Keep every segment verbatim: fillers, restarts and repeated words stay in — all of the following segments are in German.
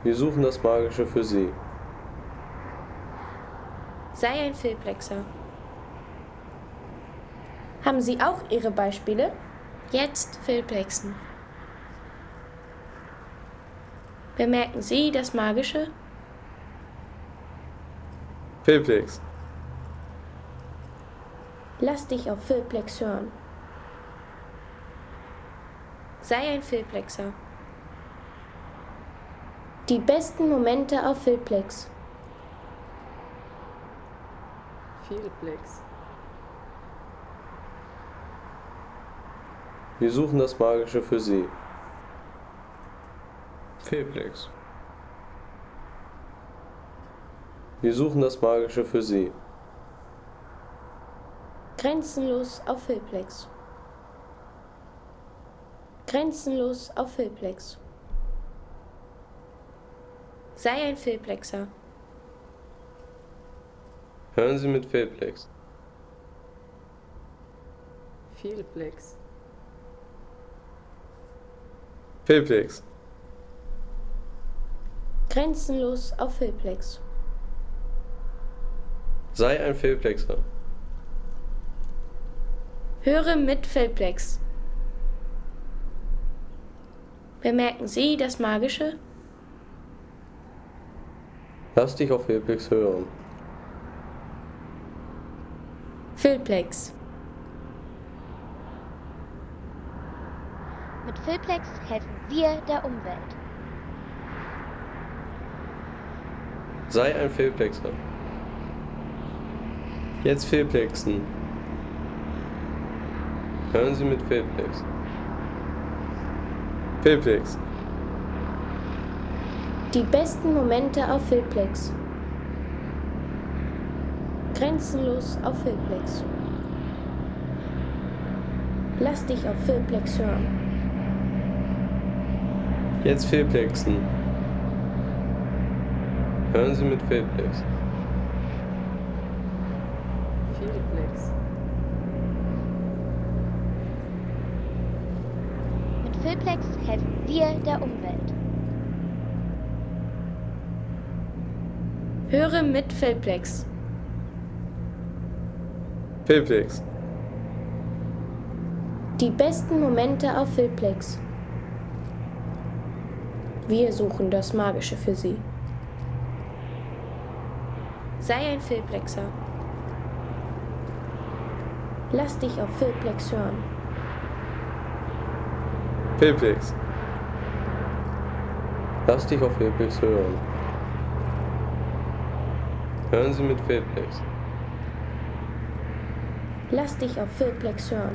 Wir suchen das Magische für Sie. Sei ein Fehlplexer. Haben Sie auch Ihre Beispiele? Jetzt Fehlplexen. Bemerken Sie das Magische? Fehlplex. Lass dich auf Fehlplex hören. Sei ein Fehlplexer. Die besten Momente auf Fehlplex. Fehlplex. Wir suchen das Magische für Sie. Fehlplex. Wir suchen das Magische für Sie. Grenzenlos auf Fehlplex. Grenzenlos auf Fehlplex. Sei ein Fehlplexer. Hören Sie mit Fehlplex. Fehlplex. Fehlplex. Grenzenlos auf Fehlplex. Sei ein Fehlplexer. Höre mit Fehlplex. Bemerken Sie das Magische? Lass dich auf Fehlplex hören. Fehlplex. Mit Fehlplex helfen wir der Umwelt. Sei ein Fehlplexer. Jetzt Fehlplexen. Hören Sie mit Fehlplex. Fehlplex. Die besten Momente auf Fehlplex. Grenzenlos auf Fehlplex. Lass dich auf Fehlplex hören. Jetzt Fehlplexen. Hören Sie mit Fehlplex. Fehlplex. Mit Fehlplex helfen wir der Umwelt. Höre mit Fehlplex. Fehlplex. Die besten Momente auf Fehlplex. Wir suchen das Magische für Sie. Sei ein Fehlplexer. Lass dich auf Fehlplex hören. Fehlplex. Lass dich auf Fehlplex hören. Hören Sie mit Fehlplex. Lass dich auf Fehlplex hören.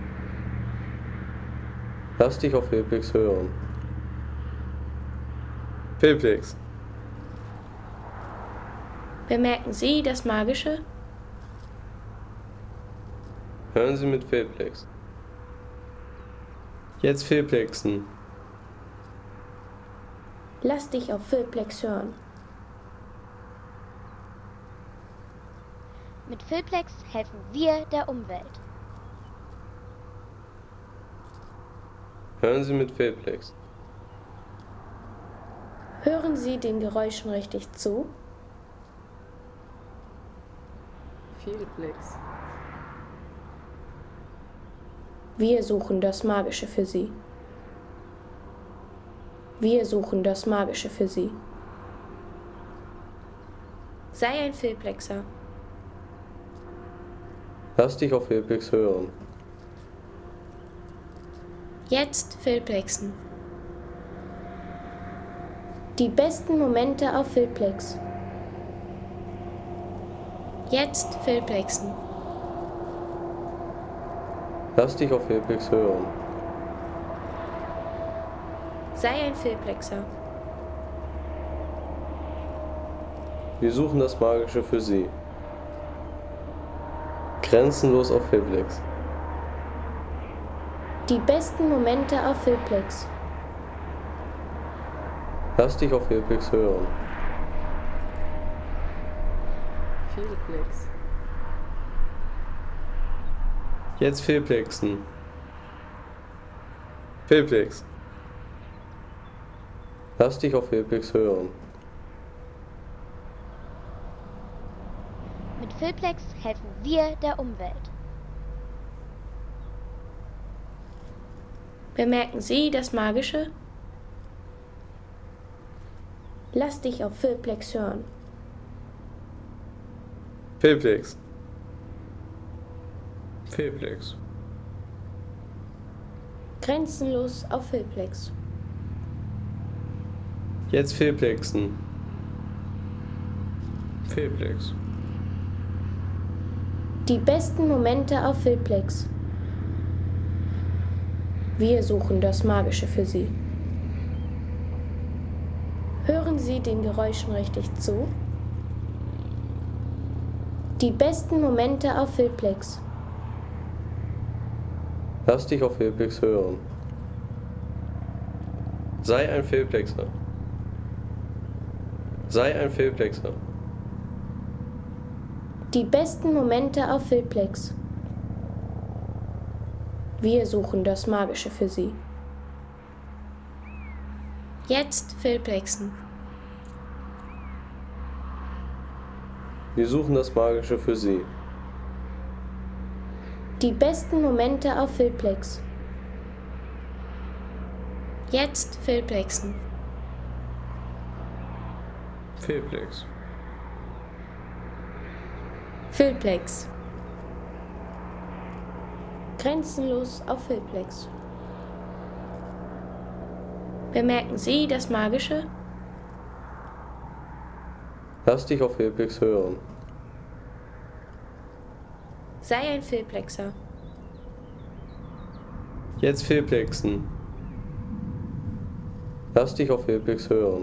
Lass dich auf Fehlplex hören. Fehlplex. Bemerken Sie das Magische? Hören Sie mit Fehlplex. Jetzt Fehlplexen. Lass dich auf Fehlplex hören. Mit Fehlplex helfen wir der Umwelt. Hören Sie mit Fehlplex. Hören Sie den Geräuschen richtig zu? Fehlplex. Wir suchen das Magische für Sie. Wir suchen das Magische für Sie. Sei ein Fehlplexer. Lass dich auf Fehlplex hören. Jetzt Fehlplexen. Die besten Momente auf Fehlplex. Jetzt Fehlplexen. Lass dich auf Fehlplex hören. Sei ein Fehlplexer. Wir suchen das Magische für Sie. Grenzenlos auf Fehlplex. Die besten Momente auf Fehlplex. Lass dich auf Fehlplex hören. Fehlplex. Jetzt Fehlplexen. Fehlplex. Lass dich auf Filplex hören. Mit Filplex helfen wir der Umwelt. Bemerken Sie das Magische? Lass dich auf Filplex hören. Filplex. Filplex. Grenzenlos auf Filplex. Jetzt Filplexen. Filplex. Die besten Momente auf Filplex. Wir suchen das Magische für Sie. Hören Sie den Geräuschen richtig zu? Die besten Momente auf Filplex. Lass dich auf Filplex hören. Sei ein Filplexer. Sei ein Filplexer. Die besten Momente auf Filplex. Wir suchen das Magische für Sie. Jetzt Filplexen. Wir suchen das Magische für Sie. Die besten Momente auf Filplex. Jetzt Filplexen. Filplex. Filplex. Grenzenlos auf Filplex. Bemerken Sie das Magische? Lass dich auf Filplex hören. Sei ein Filplexer. Jetzt Filplexen. Lass dich auf Filplex hören.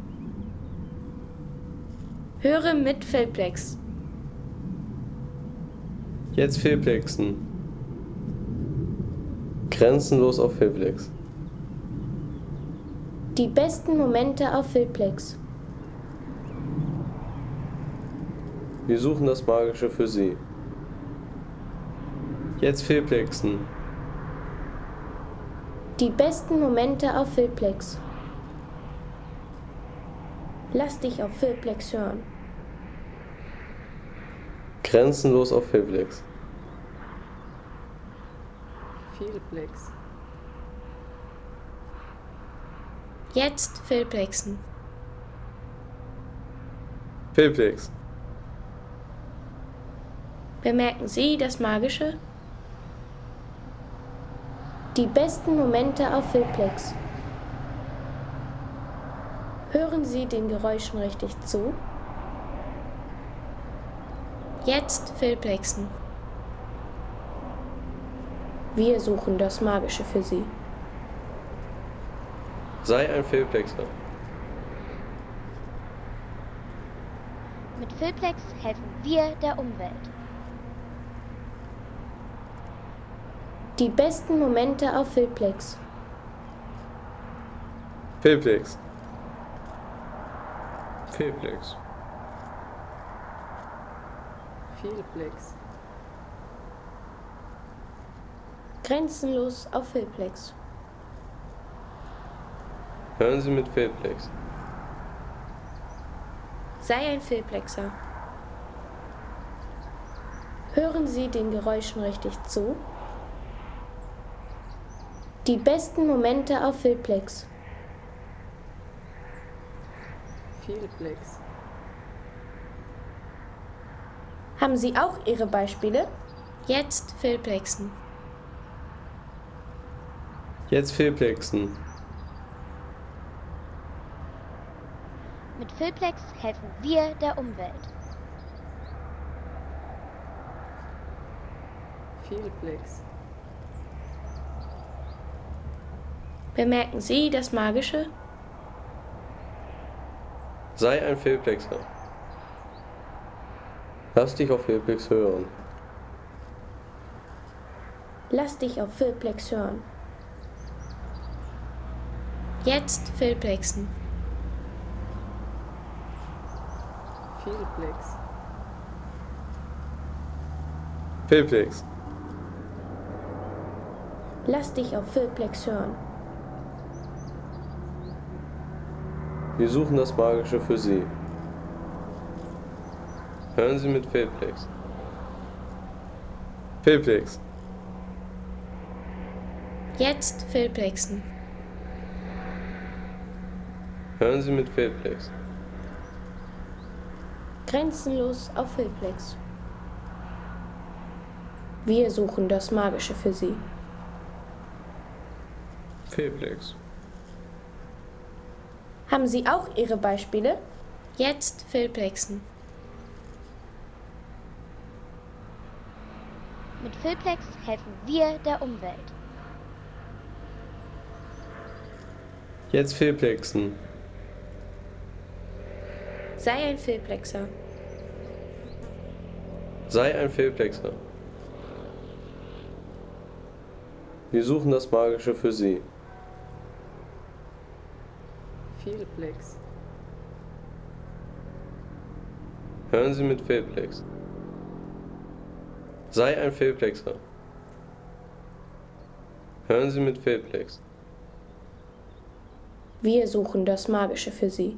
Höre mit Filplex. Jetzt Filplexen. Grenzenlos auf Filplex. Die besten Momente auf Filplex. Wir suchen das Magische für Sie. Jetzt Filplexen. Die besten Momente auf Filplex. Lass dich auf Filplex hören. Grenzenlos auf Filplex. Filplex. Jetzt Filplexen. Filplex. Bemerken Sie das Magische? Die besten Momente auf Filplex. Hören Sie den Geräuschen richtig zu? Jetzt Filplexen. Wir suchen das Magische für Sie. Sei ein Filplexer. Mit Filplex helfen wir der Umwelt. Die besten Momente auf Filplex. Filplex. Filplex. Filplex. Grenzenlos auf Filplex. Hören Sie mit Filplex. Sei ein Filplexer. Hören Sie den Geräuschen richtig zu? Die besten Momente auf Filplex. Filplex. Haben Sie auch Ihre Beispiele? Jetzt Filplexen. Jetzt Filplexen. Mit Filplex helfen wir der Umwelt. Filplex. Bemerken Sie das Magische? Sei ein Filplexer. Lass dich auf Filplex hören. Lass dich auf Filplex hören. Jetzt Filplexen. Filplex. Filplex. Lass dich auf Filplex hören. Wir suchen das Magische für Sie. Hören Sie mit Fehlplex. Fehlplex. Jetzt Fehlplexen. Hören Sie mit Fehlplex. Grenzenlos auf Fehlplex. Wir suchen das Magische für Sie. Fehlplex. Haben Sie auch Ihre Beispiele? Jetzt Fehlplexen. Mit Fehlplex helfen wir der Umwelt. Jetzt Fehlplexen. Sei ein Fehlplexer. Sei ein Fehlplexer. Wir suchen das Magische für Sie. Fehlplex. Hören Sie mit Fehlplex. Sei ein Fehlplexer. Hören Sie mit Fehlplex. Wir suchen das Magische für Sie.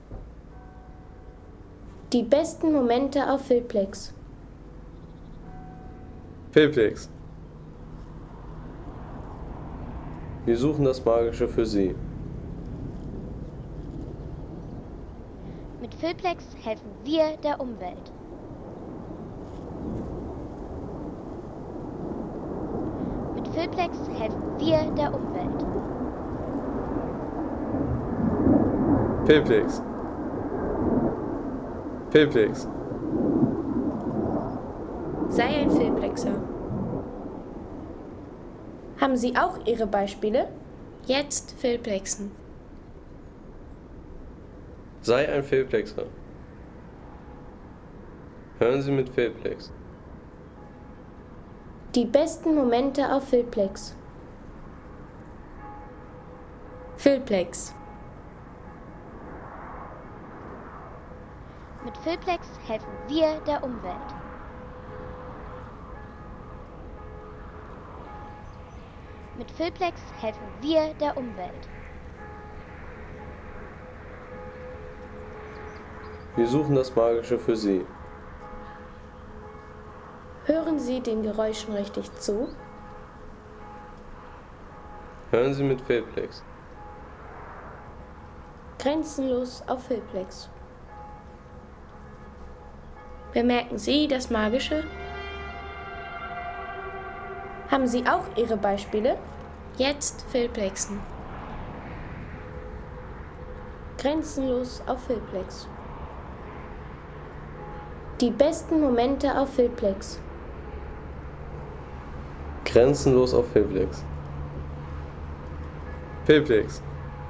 Die besten Momente auf Fehlplex. Fehlplex. Wir suchen das Magische für Sie. Mit Fehlplex helfen wir der Umwelt. Mit Fehlplex helfen wir der Umwelt. Fehlplex. Fehlplex. Sei ein Fehlplexer. Haben Sie auch Ihre Beispiele? Jetzt Fehlplexen. Sei ein Fehlplexer. Hören Sie mit Fehlplex. Die besten Momente auf Fehlplex. Fehlplex. Mit Fehlplex helfen wir der Umwelt. Mit Fehlplex helfen wir der Umwelt. Wir suchen das Magische für Sie. Hören Sie den Geräuschen richtig zu? Hören Sie mit Fehlplex. Grenzenlos auf Fehlplex. Bemerken Sie das Magische? Haben Sie auch Ihre Beispiele? Jetzt Fehlplexen. Grenzenlos auf Fehlplex. Die besten Momente auf Fehlplex. Grenzenlos auf Fehlplex. Fehlplex.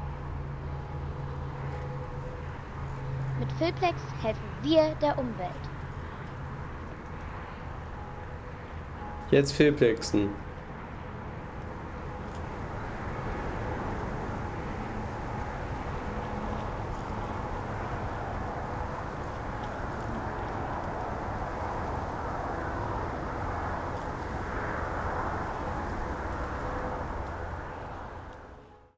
Mit Fehlplex helfen wir der Umwelt. Jetzt Fehlplexen.